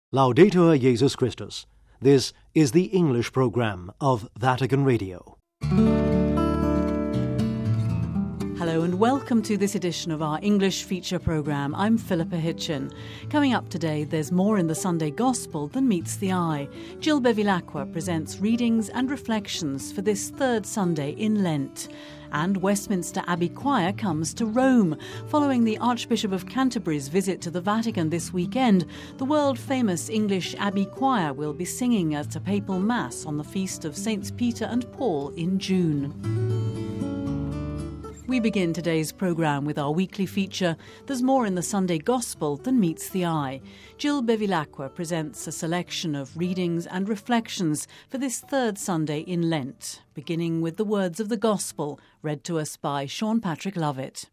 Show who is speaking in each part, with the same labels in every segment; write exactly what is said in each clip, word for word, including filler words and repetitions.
Speaker 1: Laudetur Jesus Christus. This is the English program of Vatican Radio.
Speaker 2: Hello and welcome to this edition of our English feature programme. I'm Philippa Hitchin. Coming up today, there's more in the Sunday Gospel than meets the eye. Jill Bevilacqua presents readings and reflections for this third Sunday in Lent. And Westminster Abbey Choir comes to Rome. Following the Archbishop of Canterbury's visit to the Vatican this weekend, the world-famous English Abbey Choir will be singing at a papal mass on the feast of Saints Peter and Paul in June. We begin today's programme with our weekly feature, There's More in the Sunday Gospel Than Meets the Eye. Jill Bevilacqua presents a selection of readings and reflections for this third Sunday in Lent, beginning with the words of the Gospel, read to us by Sean Patrick Lovett.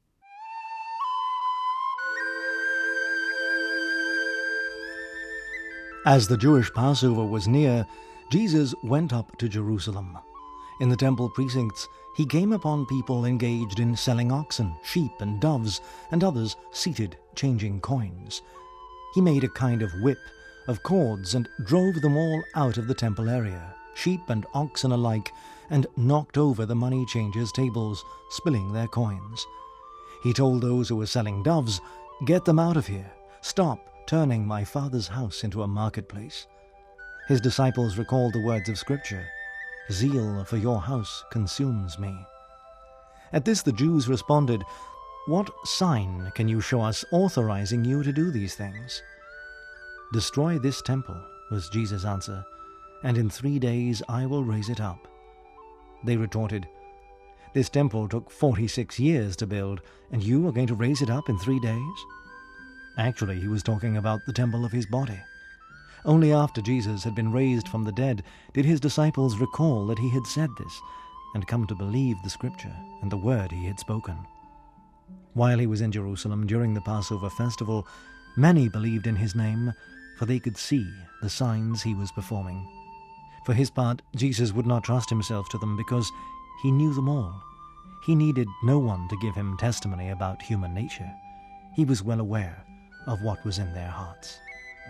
Speaker 1: As the Jewish Passover was near, Jesus went up to Jerusalem. In the temple precincts, he came upon people engaged in selling oxen, sheep and doves, and others seated changing coins. He made a kind of whip of cords and drove them all out of the temple area, sheep and oxen alike, and knocked over the money changers' tables, spilling their coins. He told those who were selling doves, "Get them out of here. Stop turning my Father's house into a marketplace." His disciples recalled the words of Scripture, "Zeal for your house consumes me." At this the Jews responded, "What sign can you show us authorizing you to do these things?" "Destroy this temple," was Jesus' answer, "and in three days I will raise it up." They retorted, "This temple took forty-six years to build, and you are going to raise it up in three days?" Actually, he was talking about the temple of his body. Only after Jesus had been raised from the dead did his disciples recall that he had said this and come to believe the Scripture and the word he had spoken. While he was in Jerusalem during the Passover festival, many believed in his name, for they could see the signs he was performing. For his part, Jesus would not trust himself to them because he knew them all. He needed no one to give him testimony about human nature. He was well aware of what was in their hearts.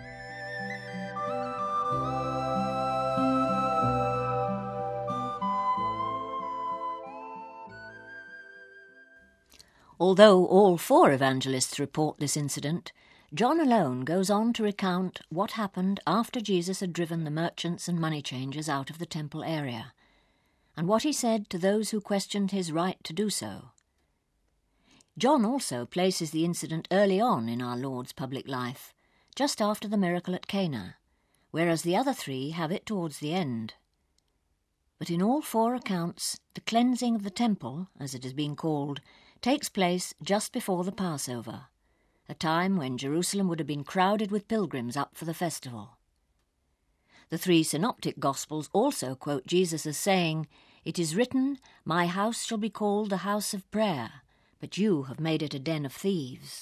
Speaker 3: Although all four evangelists report this incident, John alone goes on to recount what happened after Jesus had driven the merchants and money changers out of the temple area, and what he said to those who questioned his right to do so. John also places the incident early on in our Lord's public life, just after the miracle at Cana, whereas the other three have it towards the end. But in all four accounts, the cleansing of the temple, as it has been called, takes place just before the Passover, a time when Jerusalem would have been crowded with pilgrims up for the festival. The three synoptic Gospels also quote Jesus as saying, "It is written, 'My house shall be called a house of prayer, but you have made it a den of thieves.'"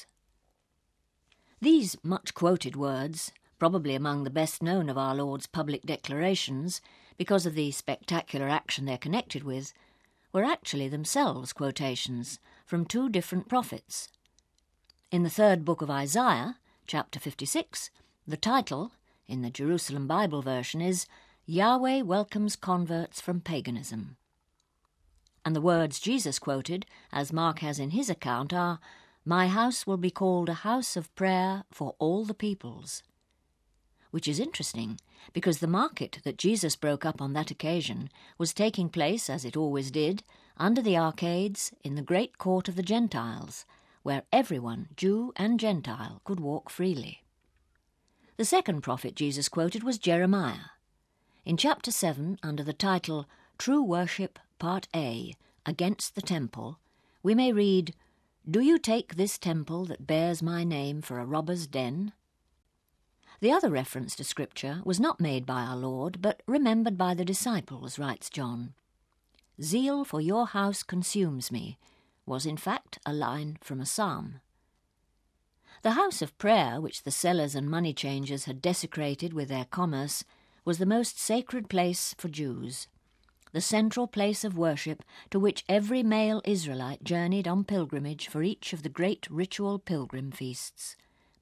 Speaker 3: These much-quoted words, probably among the best known of our Lord's public declarations, because of the spectacular action they're connected with, were actually themselves quotations from two different prophets. In the third book of Isaiah, chapter fifty-six, the title, in the Jerusalem Bible version, is "Yahweh Welcomes Converts from Paganism." And the words Jesus quoted, as Mark has in his account, are, "My house will be called a house of prayer for all the peoples," which is interesting because the market that Jesus broke up on that occasion was taking place, as it always did, under the arcades in the great court of the Gentiles, where everyone, Jew and Gentile, could walk freely. The second prophet Jesus quoted was Jeremiah. In chapter seven, under the title True Worship, Part A, Against the Temple, we may read, "Do you take this temple that bears my name for a robber's den?" The other reference to Scripture was not made by our Lord, but remembered by the disciples, writes John. "Zeal for your house consumes me," was in fact a line from a psalm. The house of prayer, which the sellers and money changers had desecrated with their commerce, was the most sacred place for Jews, the central place of worship to which every male Israelite journeyed on pilgrimage for each of the great ritual pilgrim feasts,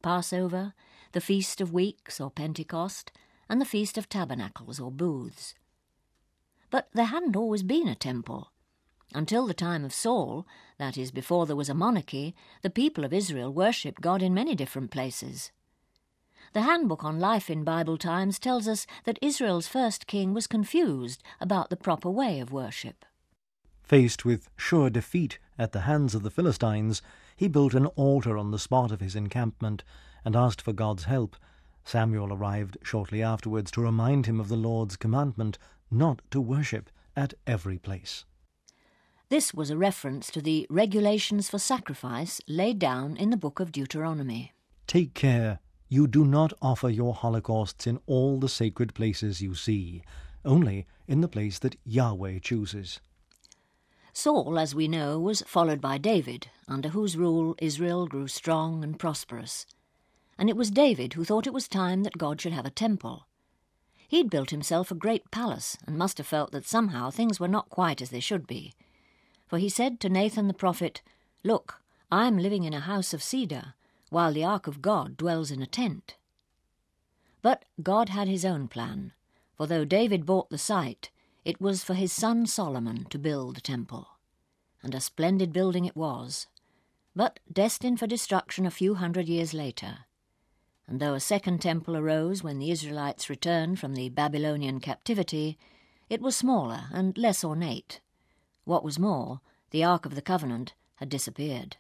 Speaker 3: Passover, the Feast of Weeks or Pentecost, and the Feast of Tabernacles or Booths. But there hadn't always been a temple. Until the time of Saul, that is, before there was a monarchy, the people of Israel worshipped God in many different places. The Handbook on Life in Bible Times tells us that Israel's first king was confused about the proper way of worship.
Speaker 1: Faced with sure defeat at the hands of the Philistines, he built an altar on the spot of his encampment and asked for God's help. Samuel arrived shortly afterwards to remind him of the Lord's commandment not to worship at every place.
Speaker 3: This was a reference to the regulations for sacrifice laid down in the book of Deuteronomy.
Speaker 1: Take care you do not offer your holocausts in all the sacred places you see, only in the place that Yahweh chooses.
Speaker 3: Saul, as we know, was followed by David, under whose rule Israel grew strong and prosperous. And it was David who thought it was time that God should have a temple. He'd built himself a great palace and must have felt that somehow things were not quite as they should be. For he said to Nathan the prophet, "Look, I am living in a house of cedar, while the ark of God dwells in a tent." But God had his own plan, for though David bought the site, it was for his son Solomon to build the temple. And a splendid building it was, but destined for destruction a few hundred years later. And though a second temple arose when the Israelites returned from the Babylonian captivity, it was smaller and less ornate. What was more, the Ark of the Covenant had disappeared.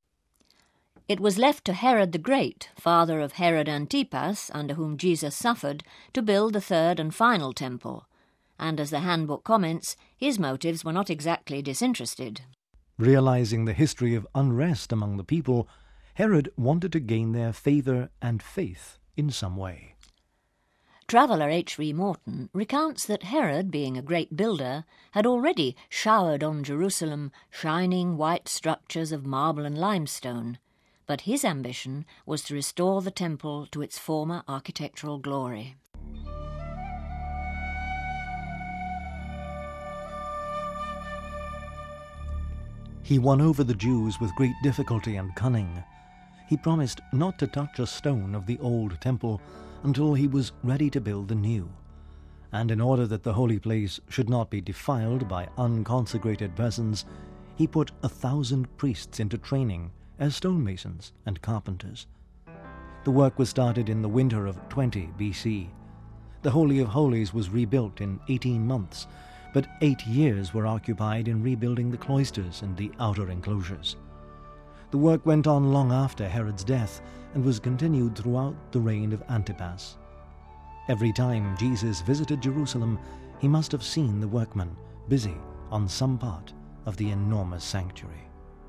Speaker 3: It was left to Herod the Great, father of Herod Antipas, under whom Jesus suffered, to build the third and final temple, and as the Handbook comments, his motives were not exactly disinterested.
Speaker 1: Realizing the history of unrest among the people, Herod wanted to gain their favour and faith in some way.
Speaker 3: Traveller H V Morton recounts that Herod, being a great builder, had already showered on Jerusalem shining white structures of marble and limestone, but his ambition was to restore the temple to its former architectural glory.
Speaker 1: He won over the Jews with great difficulty and cunning. He promised not to touch a stone of the old temple until he was ready to build the new. And in order that the holy place should not be defiled by unconsecrated persons, he put a thousand priests into training as stonemasons and carpenters. The work was started in the winter of twenty B C. The Holy of Holies was rebuilt in eighteen months, but eight years were occupied in rebuilding the cloisters and the outer enclosures. The work went on long after Herod's death and was continued throughout the reign of Antipas. Every time Jesus visited Jerusalem, he must have seen the workmen busy on some part of the enormous sanctuary.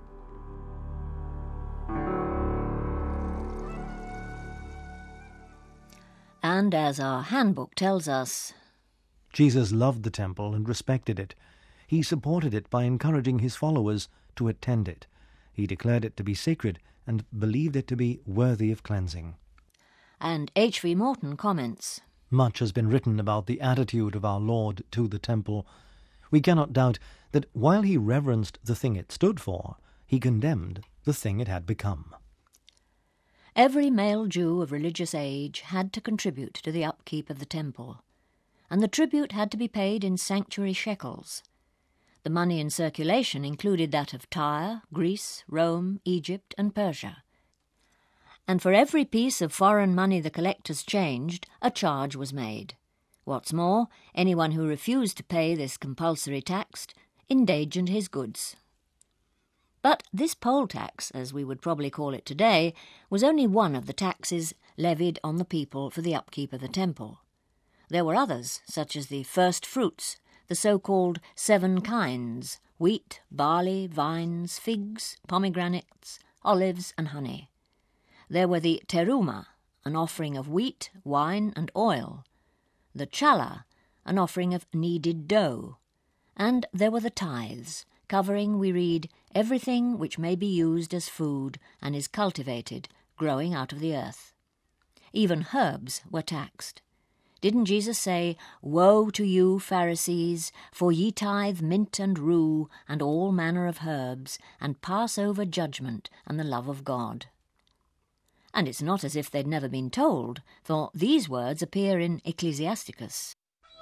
Speaker 3: And as our handbook tells us,
Speaker 1: Jesus loved the temple and respected it. He supported it by encouraging his followers to attend it. He declared it to be sacred and believed it to be worthy of cleansing.
Speaker 3: And H V Morton comments,
Speaker 1: Much has been written about the attitude of our Lord to the temple. We cannot doubt that while he reverenced the thing it stood for, he condemned the thing it had become.
Speaker 3: Every male Jew of religious age had to contribute to the upkeep of the temple, and the tribute had to be paid in sanctuary shekels. The money in circulation included that of Tyre, Greece, Rome, Egypt, and Persia. And for every piece of foreign money the collectors changed, a charge was made. What's more, anyone who refused to pay this compulsory tax endangered his goods. But this poll tax, as we would probably call it today, was only one of the taxes levied on the people for the upkeep of the temple. There were others, such as the first fruits, the so-called seven kinds, wheat, barley, vines, figs, pomegranates, olives, and honey. There were the teruma, an offering of wheat, wine, and oil, the challah, an offering of kneaded dough, and there were the tithes, covering, we read, everything which may be used as food and is cultivated, growing out of the earth. Even herbs were taxed. Didn't Jesus say, "Woe to you, Pharisees, for ye tithe mint and rue and all manner of herbs, and pass over judgment and the love of God"? And it's not as if they'd never been told, for these words appear in Ecclesiasticus.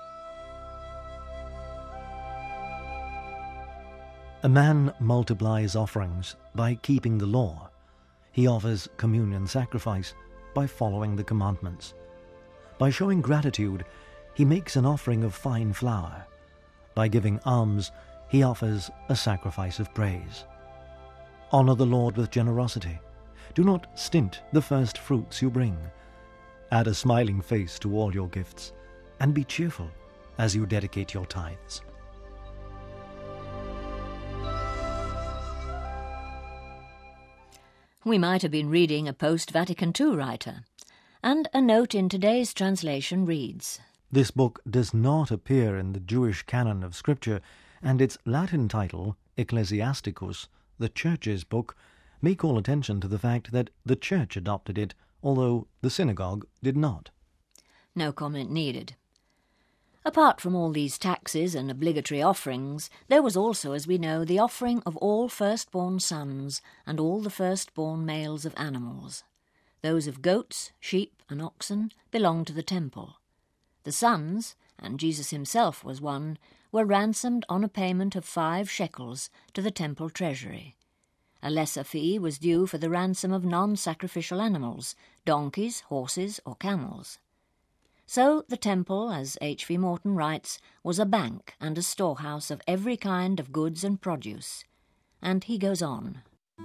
Speaker 1: A man multiplies offerings by keeping the law. He offers communion sacrifice by following the commandments. By showing gratitude, he makes an offering of fine flour. By giving alms, he offers a sacrifice of praise. Honor the Lord with generosity. Do not stint the first fruits you bring. Add a smiling face to all your gifts, and be cheerful as you dedicate your tithes.
Speaker 3: We might have been reading a post-Vatican Two writer, and a note in today's translation reads,
Speaker 1: This book does not appear in the Jewish canon of Scripture, and its Latin title, Ecclesiasticus, the Church's book, may call attention to the fact that the Church adopted it, although the synagogue did not.
Speaker 3: No comment needed. Apart from all these taxes and obligatory offerings, there was also, as we know, the offering of all firstborn sons and all the firstborn males of animals. Those of goats, sheep, and oxen belonged to the temple. The sons, and Jesus himself was one, were ransomed on a payment of five shekels to the temple treasury. A lesser fee was due for the ransom of non-sacrificial animals, donkeys, horses, or camels. So the temple, as H V Morton writes, was a bank and a storehouse of every kind of goods and produce. And he goes on.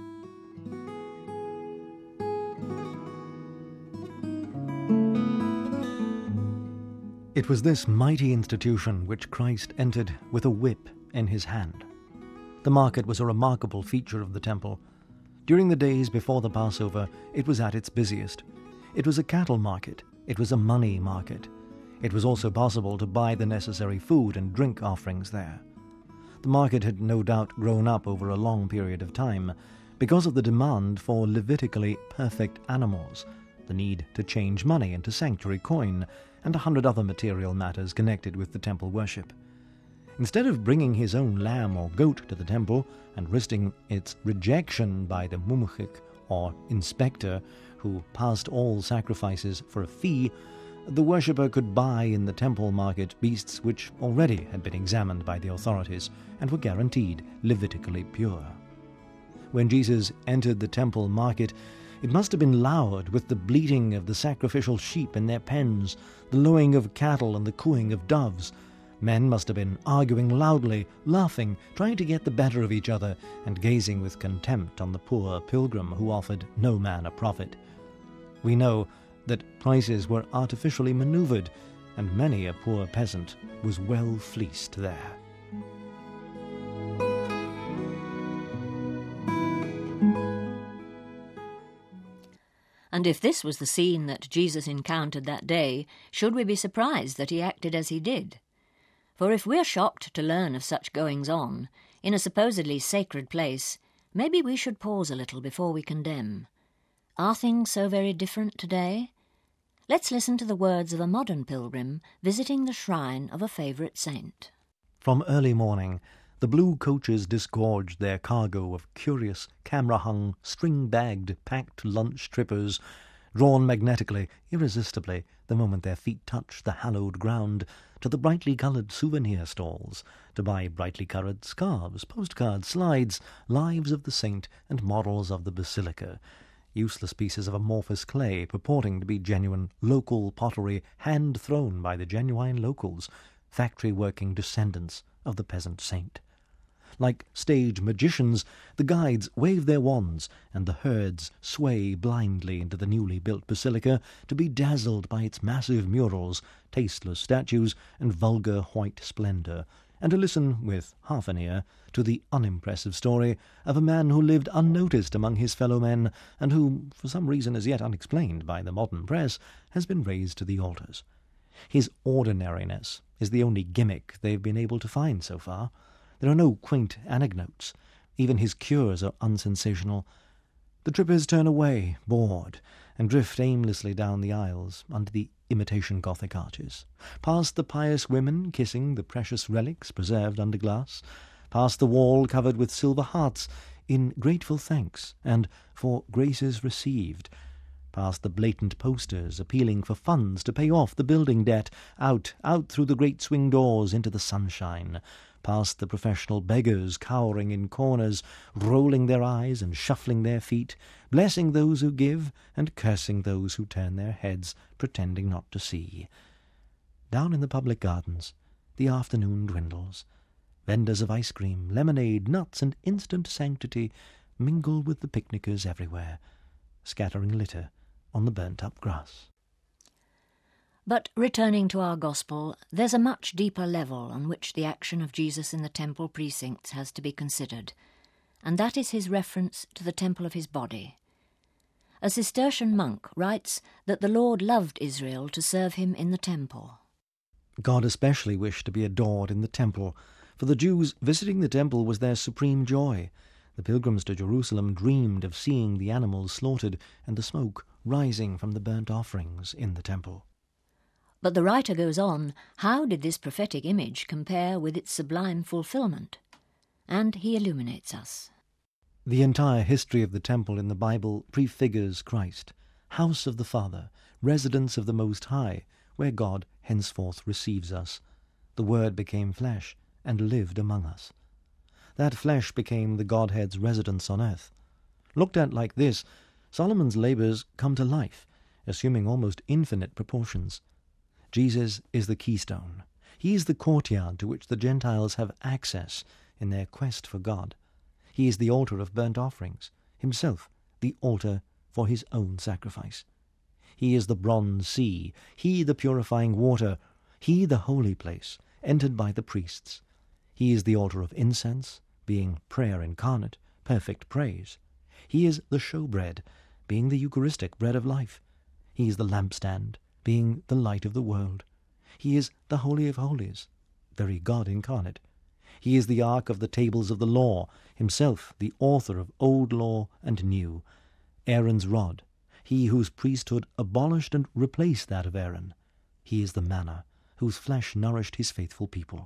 Speaker 1: It was this mighty institution which Christ entered with a whip in his hand. The market was a remarkable feature of the temple. During the days before the Passover, it was at its busiest. It was a cattle market. It was a money market. It was also possible to buy the necessary food and drink offerings there. The market had no doubt grown up over a long period of time because of the demand for Levitically perfect animals, the need to change money into sanctuary coin, and a hundred other material matters connected with the temple worship. Instead of bringing his own lamb or goat to the temple and risking its rejection by the mumchik, or inspector, who passed all sacrifices for a fee, the worshipper could buy in the temple market beasts which already had been examined by the authorities and were guaranteed Levitically pure. When Jesus entered the temple market, it must have been loud with the bleating of the sacrificial sheep in their pens, the lowing of cattle and the cooing of doves. Men must have been arguing loudly, laughing, trying to get the better of each other, and gazing with contempt on the poor pilgrim who offered no man a profit. We know that prices were artificially maneuvered, and many a poor peasant was well fleeced there.
Speaker 3: And if this was the scene that Jesus encountered that day, should we be surprised that he acted as he did? For if we're shocked to learn of such goings-on, in a supposedly sacred place, maybe we should pause a little before we condemn. Are things so very different today? Let's listen to the words of a modern pilgrim visiting the shrine of a favourite saint.
Speaker 1: From early morning, the blue coaches disgorged their cargo of curious, camera-hung, string-bagged, packed lunch trippers, drawn magnetically, irresistibly, the moment their feet touched the hallowed ground, to the brightly coloured souvenir stalls, to buy brightly coloured scarves, postcards, slides, lives of the saint, and models of the basilica, useless pieces of amorphous clay purporting to be genuine local pottery hand-thrown by the genuine locals, factory-working descendants of the peasant saint. Like stage magicians, the guides wave their wands, and the herds sway blindly into the newly built basilica to be dazzled by its massive murals, tasteless statues, and vulgar white splendour, and to listen with half an ear to the unimpressive story of a man who lived unnoticed among his fellow men, and who, for some reason as yet unexplained by the modern press, has been raised to the altars. His ordinariness is the only gimmick they've been able to find so far. There are no quaint anecdotes. Even his cures are unsensational. The trippers turn away, bored, and drift aimlessly down the aisles under the imitation Gothic arches, past the pious women kissing the precious relics preserved under glass, past the wall covered with silver hearts in grateful thanks and for graces received, past the blatant posters appealing for funds to pay off the building debt, out, out through the great swing doors into the sunshine, past the professional beggars cowering in corners, rolling their eyes and shuffling their feet, blessing those who give and cursing those who turn their heads, pretending not to see. Down in the public gardens, the afternoon dwindles. Vendors of ice cream, lemonade, nuts, and instant sanctity mingle with the picnickers everywhere, scattering litter on the burnt-up grass.
Speaker 3: But returning to our Gospel, there's a much deeper level on which the action of Jesus in the temple precincts has to be considered, and that is his reference to the temple of his body. A Cistercian monk writes that the Lord loved Israel to serve him in the temple.
Speaker 1: God especially wished to be adored in the temple. For the Jews, visiting the temple was their supreme joy. The pilgrims to Jerusalem dreamed of seeing the animals slaughtered and the smoke rising from the burnt offerings in the temple.
Speaker 3: But the writer goes on, how did this prophetic image compare with its sublime fulfillment? And he illuminates us.
Speaker 1: The entire history of the temple in the Bible prefigures Christ, house of the Father, residence of the Most High, where God henceforth receives us. The Word became flesh and lived among us. That flesh became the Godhead's residence on earth. Looked at like this, Solomon's labours come to life, assuming almost infinite proportions. Jesus is the keystone. He is the courtyard to which the Gentiles have access in their quest for God. He is the altar of burnt offerings, himself the altar for his own sacrifice. He is the bronze sea, he the purifying water, he the holy place, entered by the priests. He is the altar of incense, being prayer incarnate, perfect praise. He is the showbread, being the Eucharistic bread of life. He is the lampstand, being the light of the world. He is the Holy of Holies, very God incarnate. He is the ark of the tables of the law, himself the author of old law and new. Aaron's rod, he whose priesthood abolished and replaced that of Aaron. He is the manna, whose flesh nourished his faithful people.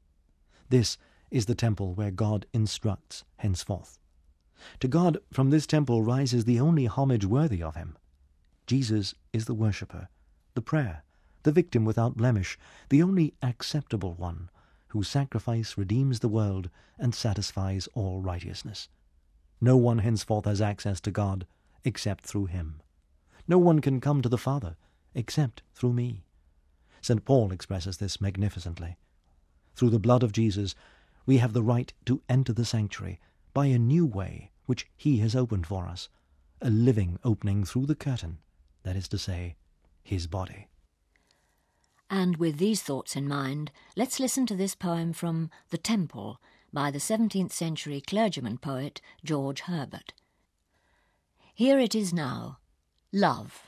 Speaker 1: This is the temple where God instructs henceforth. To God from this temple rises the only homage worthy of him. Jesus is the worshipper, the prayer, the victim without blemish, the only acceptable one, whose sacrifice redeems the world and satisfies all righteousness. No one henceforth has access to God except through him. No one can come to the Father except through me. Saint Paul expresses this magnificently. Through the blood of Jesus, we have the right to enter the sanctuary by a new way which he has opened for us, a living opening through the curtain, that is to say, his body.
Speaker 3: And with these thoughts in mind, let's listen to this poem from The Temple by the seventeenth century clergyman poet George Herbert. Here it is now, Love.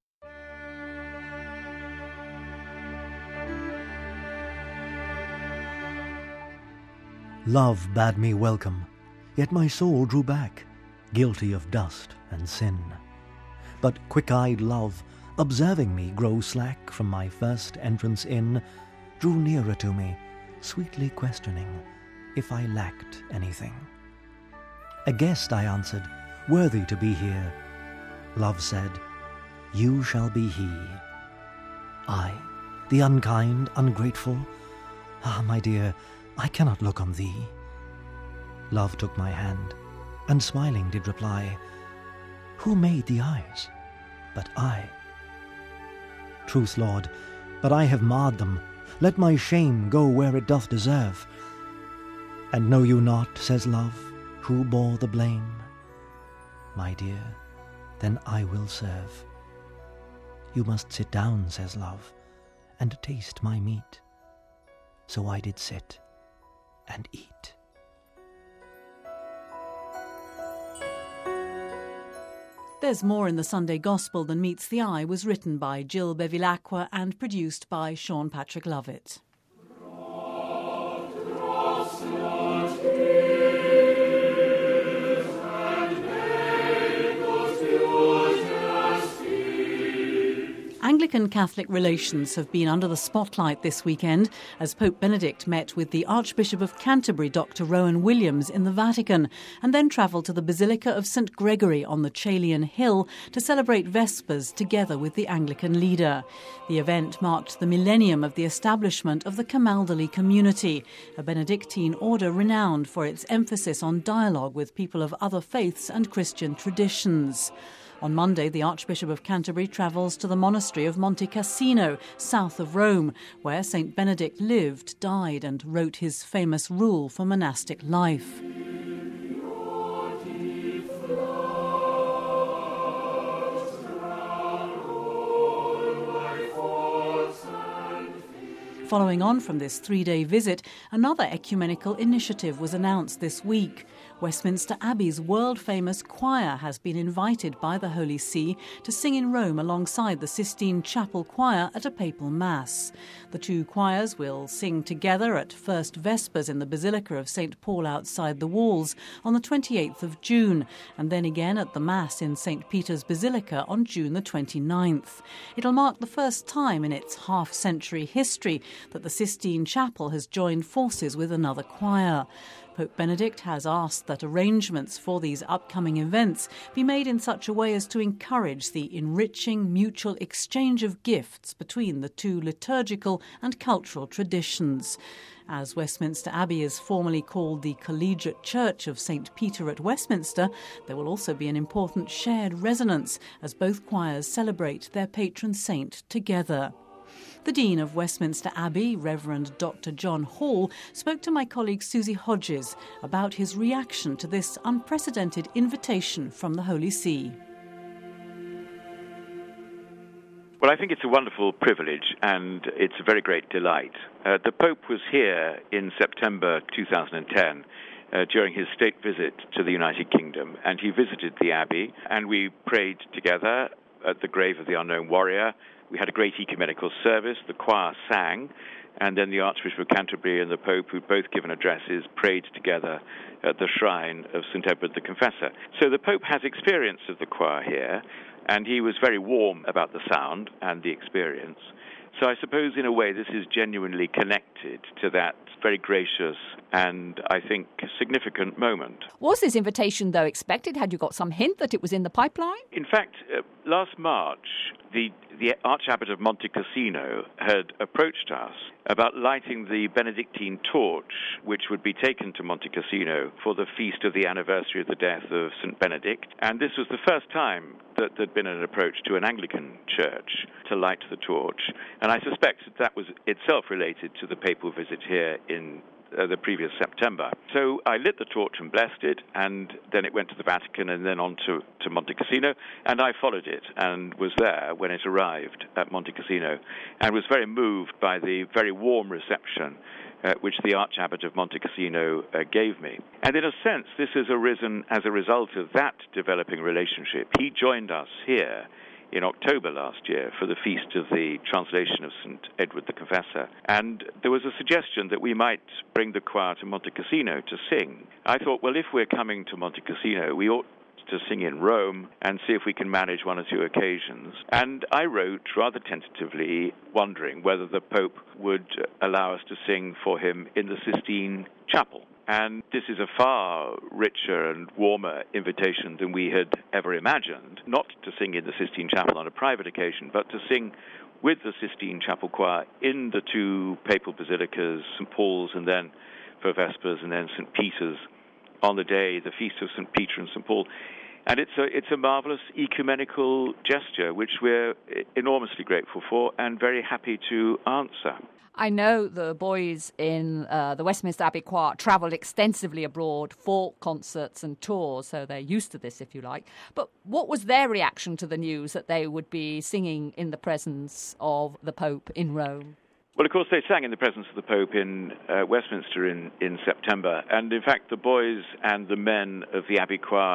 Speaker 1: Love bade me welcome, yet my soul drew back, guilty of dust and sin. But quick-eyed love, observing me grow slack from my first entrance in, drew nearer to me, sweetly questioning if I lacked anything. A guest, I answered, worthy to be here. Love said, you shall be he. I, the unkind, ungrateful, ah, my dear, I cannot look on thee. Love took my hand, and smiling did reply, who made the eyes but I? Truth, Lord, but I have marred them. Let my shame go where it doth deserve. And know you not, says Love, who bore the blame? My dear, then I will serve. You must sit down, says Love, and taste my meat. So I did sit and eat.
Speaker 2: There's More in the Sunday Gospel Than Meets the Eye was written by Jill Bevilacqua and produced by Sean Patrick Lovett. Anglican-Catholic relations have been under the spotlight this weekend as Pope Benedict met with the Archbishop of Canterbury, Doctor Rowan Williams, in the Vatican, and then travelled to the Basilica of Saint Gregory on the Caelian Hill to celebrate Vespers together with the Anglican leader. The event marked the millennium of the establishment of the Camaldoli community, a Benedictine order renowned for its emphasis on dialogue with people of other faiths and Christian traditions. On Monday, the Archbishop of Canterbury travels to the monastery of Monte Cassino, south of Rome, where Saint Benedict lived, died and wrote his famous rule for monastic life. Following on from this three-day visit, another ecumenical initiative was announced this week. Westminster Abbey's world-famous choir has been invited by the Holy See to sing in Rome alongside the Sistine Chapel Choir at a papal mass. The two choirs will sing together at First Vespers in the Basilica of Saint Paul outside the walls on the twenty-eighth of June, and then again at the Mass in Saint Peter's Basilica on June the twenty-ninth. It'll mark the first time in its half-century history that the Sistine Chapel has joined forces with another choir. Pope Benedict has asked that arrangements for these upcoming events be made in such a way as to encourage the enriching mutual exchange of gifts between the two liturgical and cultural traditions. As Westminster Abbey is formally called the Collegiate Church of Saint Peter at Westminster, there will also be an important shared resonance as both choirs celebrate their patron saint together. The Dean of Westminster Abbey, Reverend Doctor John Hall, spoke to my colleague Susie Hodges about his reaction to this unprecedented invitation from the Holy See.
Speaker 4: Well, I think it's a wonderful privilege and it's a very great delight. Uh, the Pope was here in September two thousand ten uh, during his state visit to the United Kingdom, and he visited the Abbey, and we prayed together at the grave of the unknown warrior. We had a great ecumenical service, the choir sang, and then the Archbishop of Canterbury and the Pope, who'd both given addresses, prayed together at the shrine of Saint Edward the Confessor. So the Pope has experience of the choir here, and he was very warm about the sound and the experience. So I suppose in a way this is genuinely connected to that very gracious and, I think, significant moment.
Speaker 5: Was this invitation, though, expected? Had you got some hint that it was in the pipeline?
Speaker 4: In fact, uh, last March, the, the Archabbot of Monte Cassino had approached us about lighting the Benedictine torch, which would be taken to Monte Cassino for the feast of the anniversary of the death of Saint Benedict. And this was the first time that there'd been an approach to an Anglican church to light the torch. And I suspect that that was itself related to the papal visit here in Uh, the previous September. So I lit the torch and blessed it, and then it went to the Vatican and then on to, to Monte Cassino, and I followed it and was there when it arrived at Monte Cassino and was very moved by the very warm reception uh, which the Archabbot of Monte Cassino uh, gave me. And in a sense, this has arisen as a result of that developing relationship. He joined us here in October last year for the feast of the translation of Saint Edward the Confessor. And there was a suggestion that we might bring the choir to Monte Cassino to sing. I thought, well, if we're coming to Monte Cassino, we ought to sing in Rome and see if we can manage one or two occasions. And I wrote rather tentatively, wondering whether the Pope would allow us to sing for him in the Sistine Chapel. And this is a far richer and warmer invitation than we had ever imagined, not to sing in the Sistine Chapel on a private occasion, but to sing with the Sistine Chapel Choir in the two papal basilicas, Saint Paul's and then for Vespers, and then Saint Peter's on the day, the feast of Saint Peter and Saint Paul. And it's a, it's a marvelous ecumenical gesture, which we're enormously grateful for and very happy to answer.
Speaker 5: I know the boys in uh, the Westminster Abbey Choir travel extensively abroad for concerts and tours, so they're used to this, if you like. But what was their reaction to the news that they would be singing in the presence of the Pope in Rome?
Speaker 4: Well, of course, they sang in the presence of the Pope in uh, Westminster in, in September. And in fact, the boys and the men of the Abbey Choir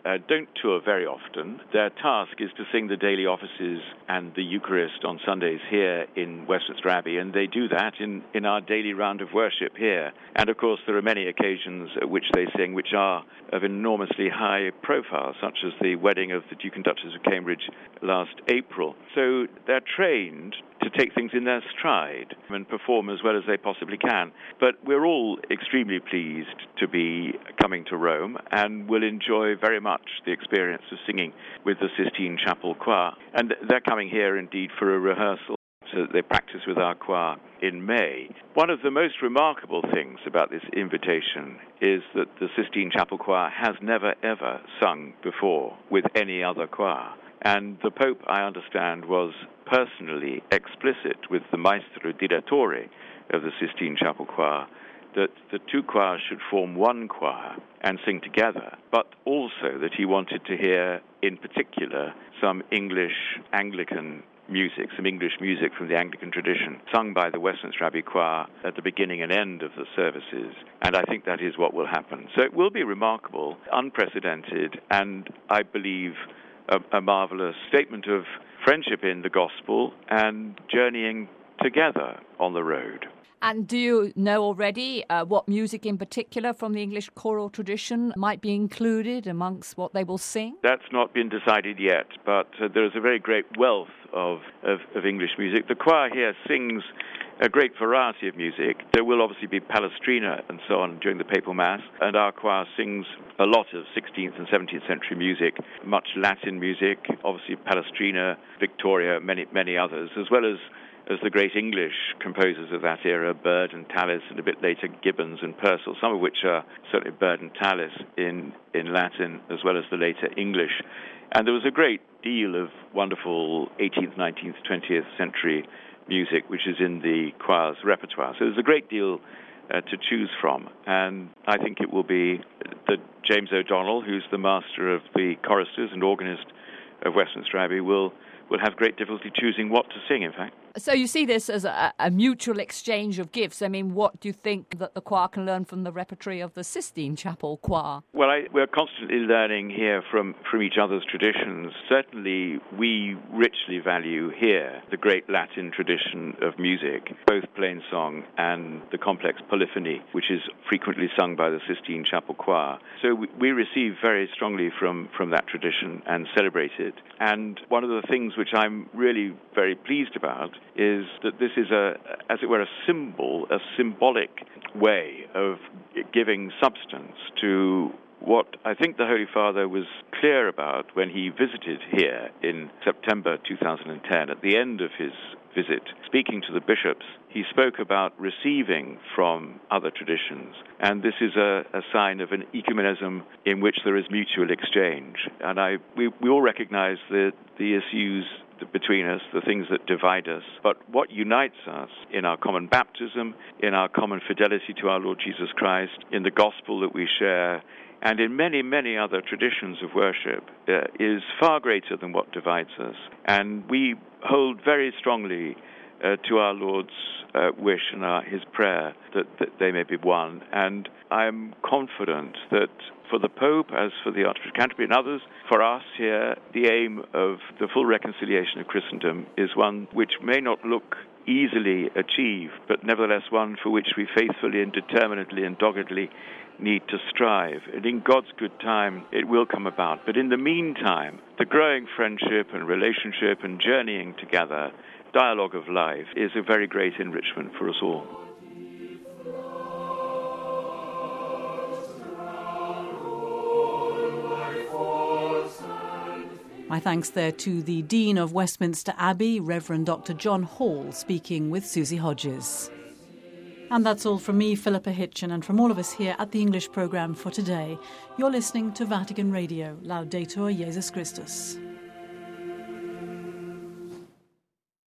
Speaker 4: uh, don't tour very often. Their task is to sing the daily offices and the Eucharist on Sundays here in Westminster Abbey, and they do that in, in our daily round of worship here. And of course there are many occasions at which they sing which are of enormously high profile, such as the wedding of the Duke and Duchess of Cambridge last April. So they're trained to take things in their stride and perform as well as they possibly can. But we're all extremely pleased to be coming to Rome and will enjoy very much the experience of singing with the Sistine Chapel Choir. And they're coming here indeed for a rehearsal, so that they practice with our choir in May. One of the most remarkable things about this invitation is that the Sistine Chapel Choir has never ever sung before with any other choir. And the Pope, I understand, was personally explicit with the Maestro Direttore of the Sistine Chapel Choir that the two choirs should form one choir and sing together, but also that he wanted to hear, in particular, some English Anglican music, some English music from the Anglican tradition, sung by the Westminster Abbey Choir at the beginning and end of the services. And I think that is what will happen. So it will be remarkable, unprecedented, and I believe a, a marvelous statement of friendship in the gospel and journeying together on the road.
Speaker 5: And do you know already uh, what music in particular from the English choral tradition might be included amongst what they will sing?
Speaker 4: That's not been decided yet, but uh, there is a very great wealth of, of, of English music. The choir here sings a great variety of music. There will obviously be Palestrina and so on during the Papal Mass, and our choir sings a lot of sixteenth and seventeenth century music, much Latin music, obviously Palestrina, Victoria, many, many others, as well as as the great English composers of that era, Byrd and Tallis, and a bit later Gibbons and Purcell, some of which are certainly Byrd and Tallis in, in Latin, as well as the later English. And there was a great deal of wonderful eighteenth, nineteenth, twentieth century music, which is in the choir's repertoire. So there's a great deal uh, to choose from. And I think it will be that James O'Donnell, who's the master of the choristers and organist of Westminster Abbey, will will have great difficulty choosing what to sing, in fact.
Speaker 5: So you see this as a, a mutual exchange of gifts. I mean, what do you think that the choir can learn from the repertory of the Sistine Chapel Choir?
Speaker 4: Well, I, we're constantly learning here from, from each other's traditions. Certainly, we richly value here the great Latin tradition of music, both plain song and the complex polyphony, which is frequently sung by the Sistine Chapel Choir. So we, we receive very strongly from, from that tradition and celebrate it. And one of the things which I'm really very pleased about is that this is a, as it were, a symbol, a symbolic way of giving substance to what I think the Holy Father was clear about when he visited here in September two thousand ten. At the end of his visit, speaking to the bishops, he spoke about receiving from other traditions. And this is a, a sign of an ecumenism in which there is mutual exchange. And I, we, we all recognize the, the issues between us, the things that divide us. But what unites us in our common baptism, in our common fidelity to our Lord Jesus Christ, in the gospel that we share, and in many, many other traditions of worship, uh, is far greater than what divides us. And we hold very strongly uh, to our Lord's uh, wish and our, his prayer that, that they may be one. And I am confident that for the Pope, as for the Archbishop of Canterbury and others, for us here, the aim of the full reconciliation of Christendom is one which may not look easily achieved, but nevertheless one for which we faithfully and determinedly and doggedly need to strive. And in God's good time, it will come about. But in the meantime, the growing friendship and relationship and journeying together, dialogue of life, is a very great enrichment for us all.
Speaker 2: My thanks there to the Dean of Westminster Abbey, Reverend Doctor John Hall, speaking with Susie Hodges. And that's all from me, Philippa Hitchen, and from all of us here at the English programme for today. You're listening to Vatican Radio, Laudetur Jesus Christus.